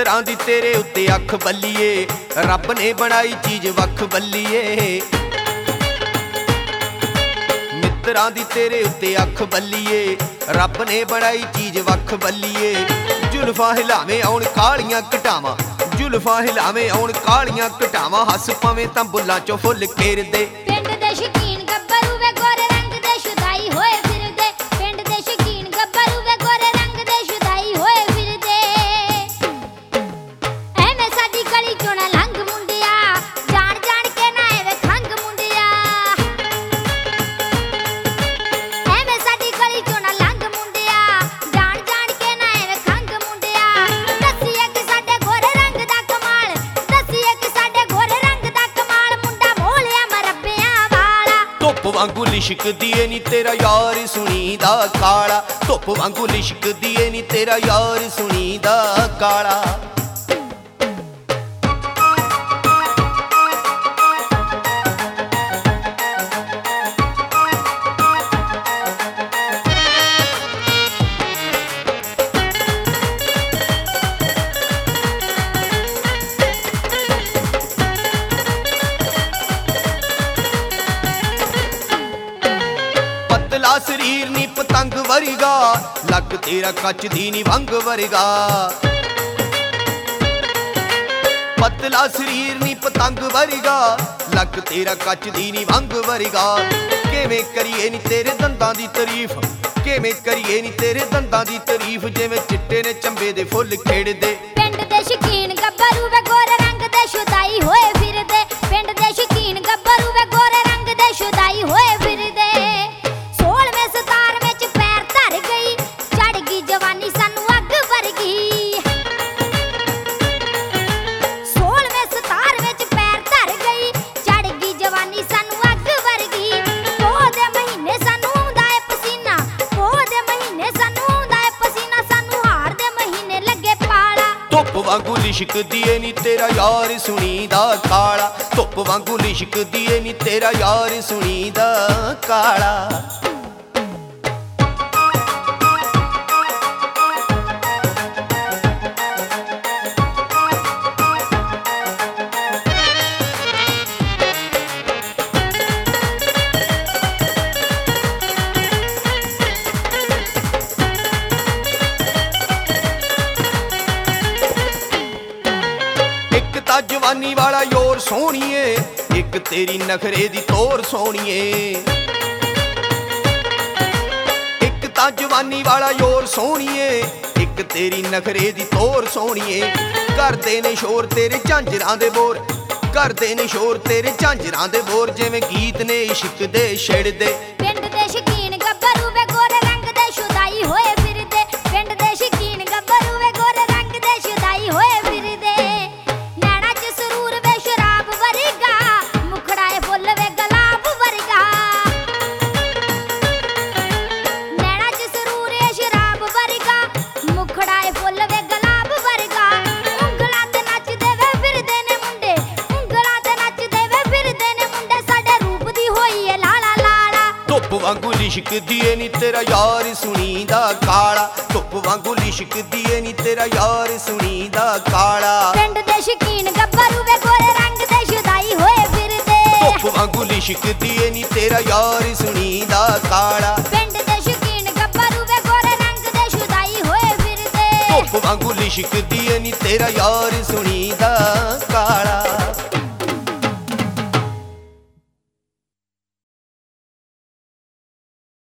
ਮਿੱਤਰਾਂ ਦੀ ਤੇਰੇ ਉੱਤੇ ਅੱਖ ਬੱਲੀਏ, ਰੱਬ ਨੇ ਬਣਾਈ ਚੀਜ਼ ਵੱਖ ਬੱਲੀਏ। ਮਿੱਤਰਾਂ ਦੀ ਤੇਰੇ ਉੱਤੇ ਅੱਖ ਬੱਲੀਏ, ਰੱਬ ਨੇ ਬਣਾਈ ਚੀਜ਼ ਵੱਖ ਬੱਲੀਏ। ਜ਼ੁਲਫਾਂ ਹਿਲਾਵੇਂ ਆਉਣ ਕਾਲੀਆਂ ਘਟਾਵਾਂ, ਜ਼ੁਲਫਾਂ ਹਿਲਾਵੇਂ ਆਉਣ ਕਾਲੀਆਂ ਘਟਾਵਾਂ, ਹੱਸ ਪਵੇਂ ਤਾਂ ਬੁੱਲਾਂ ਚੋਂ ਫੁੱਲ ਖੇਰਦੇ। ਪਿੰਡ ਦੇ ਸ਼ੌਕੀਨ ਗੱਭਰੂ ਵੇ ਗੋਰੇ ਰੰਗ ਦੇ ਸ਼ੁਦਾਈ ਹੋਏ ਫਿਰਦੇ, ਪਿੰਡ ਦੇ ਸ਼ੌਕੀਨ ਗੱਭਰੂ ਵੇ ਗੋਰੇ ਰੰਗ ਦੇ ਸ਼ੁਦਾਈ ਹੋਏ ਫਿਰਦੇ। ਐਵੇਂ ਸਾਡੀ ਗਲੀ ਚੋਂ ਨਾ ਲੰਘ ਮੁੰਡਿਆ, ਜਾਣ ਜਾਣ ਕੇ ਨਾ ਐਵੇਂ ਖੰਗ ਮੁੰਡਿਆ। ਐਵੇਂ ਸਾਡੀ ਗਲੀ ਚੋਂ ਨਾ ਲੰਘ ਮੁੰਡਿਆ, ਜਾਣ ਜਾਣ ਕੇ ਨਾ ਐਵੇਂ ਖੰਗ ਮੁੰਡਿਆ। ਦੱਸੀਏ ਕਿ ਸਾਡੇ ਗੋਰੇ ਰੰਗ ਦਾ ਕਮਾਲ, ਦੱਸੀਏ ਕਿ ਸਾਡੇ ਗੋਰੇ ਰੰਗ ਦਾ ਕਮਾਲ, ਮੁੰਡਾ ਮੋਲਿਆ ਮਰੱਬਿਆਂ ਵਾਲਾ। ਧੁੱਪ ਵਾਂਗੂ ਲਿਸ਼ਕਦੀ ਏ ਨੀ ਤੇਰਾ ਯਾਰ ਸੁਣੀਦਾ ਕਾਲਾ, ਧੁੱਪ ਵਾਂਗੂ ਲਿਸ਼ਕਦੀ ਏ ਨੀ ਤੇਰਾ ਯਾਰ ਸੁਣੀਦਾ ਕਾਲਾ। ਪਤਲਾ ਸਰੀਰ ਨੀ ਪਤੰਗ ਵਰਗਾ, ਲੱਕ ਤੇਰਾ ਕੱਚ ਦੀ ਨੀ ਵੰਗ ਵਰਗਾ। ਪਤਲਾ ਸਰੀਰ ਨੀ ਪਤੰਗ ਵਰਗਾ, ਲੱਕ ਤੇਰਾ ਕੱਚ ਦੀ ਨੀ ਵੰਗ ਵਰਗਾ। ਕਿਵੇਂ ਕਰੀਏ ਨੀ ਤੇਰੇ ਦੰਦਾਂ ਦੀ ਤਾਰੀਫ, ਕਿਵੇਂ ਕਰੀਏ ਨੀ ਤੇਰੇ ਦੰਦਾਂ ਦੀ ਤਾਰੀਫ, ਜਿਵੇਂ ਚਿੱਟੇ ਨੇ ਚੰਬੇ ਦੇ ਫੁੱਲ ਖੇਡਦੇ। ਪਿੰਡ ਦੇ ਸ਼ੌਕੀਨ ਗੱਭਰੂ ਵੇ ਗੋਰੇ ਰੰਗ ਦੇ ਸ਼ੁਦਾਈ ਹੋਏ ਫਿਰਦੇ, ਪਿੰਡ ਦੇ ਸ਼ੌਕੀਨ ਗੱਭਰੂ ਵੇ ਗੋਰੇ ਰੰਗ ਦੇ ਸ਼ੁਦਾਈ ਹੋਏ ਫਿਰਦੇ। 16ਵੇਂ 17ਵੇਂ ਚ ਪੈਰ ਧਰ ਗਈ, ਚੜ ਗਈ ਜਵਾਨੀ ਸਾਨੂੰ ਅੱਗ ਵਰਗੀ। 16ਵੇਂ 17ਵੇਂ ਚ ਪੈਰ ਧਰ ਗਈ, ਚੜ ਗਈ ਜਵਾਨੀ ਸਾਨੂੰ ਅੱਗ ਵਰਗੀ। ਪੋਹ ਦੇ ਮਹੀਨੇ ਸਾਨੂੰ ਆਉਂਦਾ ਏ ਪਸੀਨਾ, ਪੋਹ ਦੇ ਮਹੀਨੇ ਸਾਨੂੰ ਆਉਂਦਾ ਏ ਪਸੀਨਾ, ਸਾਨੂੰ ਹਾੜ ਦੇ ਮਹੀਨੇ ਲੱਗੇ ਪਾਲਾ। ਧੁੱਪ ਵਾਂਗੂ ਲਿਸ਼ਕਦੀ ਏ ਨੀ ਤੇਰਾ ਯਾਰ ਸੁਣੀਦਾ ਕਾਲਾ, ਧੁੱਪ ਵਾਂਗੂ ਲਿਸ਼ਕਦੀ ਏ ਨੀ ਤੇਰਾ ਯਾਰ ਸੁਣੀਦਾ ਕਾਲਾ। ਇੱਕ ਤਾਂ ਜਵਾਨੀ ਵਾਲਾ ਯੋਰ ਸੋਹਣੀਏ, ਇੱਕ ਤੇਰੀ ਨਖਰੇ ਦੀ ਤੋਰ ਸੋਹਣੀਏ। ਇੱਕ ਤਾਂ ਜਵਾਨੀ ਵਾਲਾ ਯੋਰ ਸੋਹਣੀਏ, ਇੱਕ ਤੇਰੀ ਨਖਰੇ ਦੀ ਤੋਰ ਸੋਹਣੀਏ। ਕਰਦੇ ਨੇ ਸ਼ੋਰ ਤੇਰੇ ਝਾਂਜਰਾਂ ਦੇ ਬੋਰ, ਕਰਦੇ ਨੇ ਸ਼ੋਰ ਤੇਰੇ ਝਾਂਜਰਾਂ ਦੇ ਬੋਰ, ਜਿਵੇਂ ਗੀਤ ਨੇ ਇਸ਼ਕ ਦੇ ਛਿੜਦੇ। ਪਿੰਡ ਦੇ ਸ਼ੌਕੀਨ ਗੱਭਰੂ ਵੇ ਗੋਰੇ ਰੰਗ ਦੇ ਸ਼ੁਦਾਈ ਹੋਏ ਫਿਰਦੇ, ਪਿੰਡ ਦੇ ਸ਼ੌਕੀਨ ਗੱਭਰੂ ਵੇ ਗੋਰੇ ਰੰਗ ਦੇ ਸ਼ੁਦਾਈ ਹੋਏ ਫਿਰਦੇ। ਨੈਣਾ ਚ ਸਰੂਰ ਵੇ ਸ਼ਰਾਬ ਵਰਗਾ, ਮੁਖੜਾ ਏ ਫੁੱਲ ਵੇ ਗੁਲਾਬ ਵਰਗਾ। ਨੈਣਾ ਚ ਸਰੂਰ ਏ ਸ਼ਰਾਬ ਵਰਗਾ, ਮੁਖੜਾ ਏ ਫੁੱਲ ਵੇ ਗੁਲਾਬ ਵਰਗਾ। ਉਂਗਲਾਂ ਤੇ ਨੱਚਦੇ ਵੇ ਫਿਰਦੇ ਨੇ ਮੁੰਡੇ, ਉਂਗਲਾਂ ਤੇ ਨੱਚਦੇ ਵੇ ਫਿਰਦੇ ਨੇ ਮੁੰਡੇ, ਸਾਡੇ ਰੂਪ ਦੀ ਹੋਈ ਏ ਲਾਲਾ ਲਾਲਾ। ਧੁੱਪ ਵਾਂਗੂ ਲਿਸ਼ਕਦੀ ਏ ਨੀ ਤੇਰਾ ਯਾਰ ਸੁਣੀਦਾ ਕਾਲਾ, ਧੁੱਪ ਵਾਂਗੂ ਲਿਸ਼ਕਦੀ ਏ ਨੀ ਤੇਰਾ ਯਾਰ ਸੁਣੀਦਾ ਕਾਲਾ। ਪਿੰਡ ਦੇ ਸ਼ੌਕੀਨ ਗੱਭਰੂ ਵੇ ਗੋਰੇ ਰੰਗ ਦੇ ਸ਼ੁਦਾਈ ਹੋਏ ਫਿਰਦੇ, ਧੁੱਪ ਵਾਂਗੂ ਲਿਸ਼ਕਦੀ ਏ ਨੀ ਤੇਰਾ ਯਾਰ ਸੁਣੀਦਾ ਕਾਲਾ। ਪਿੰਡ ਦੇ ਸ਼ੌਕੀਨ ਗੱਭਰੂ ਵੇ ਗੋਰੇ ਰੰਗ ਦੇ ਸ਼ੁਦਾਈ ਹੋਏ ਫਿਰਦੇ। ਧੁੱਪ ਵਾਂਗੂ ਲਿਸ਼ਕਦੀ ਏ ਨੀ ਤੇਰਾ ਯਾਰ ਸੁਣੀਦਾ ਕਾਲਾ।